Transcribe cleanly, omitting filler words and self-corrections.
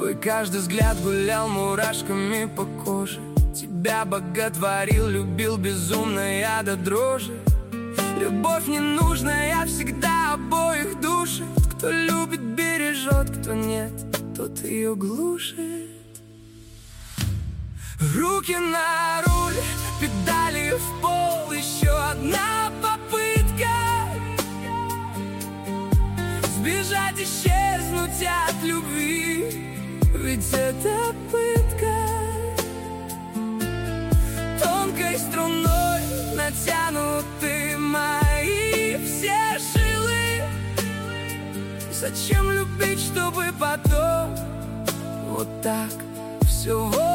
Твой каждый взгляд гулял мурашками по коже. Тебя боготворил, любил безумно я до дрожи. Любовь ненужная всегда обоих душит. Кто любит, бережет, кто нет, тот ее глушит. Руки на руль, педали в пол, еще одна попытка сбежать, исчезнуть от любви. Ведь это пытка. Тонкой струной натянуты мои все жилы. Зачем любить, чтобы потом вот так все вот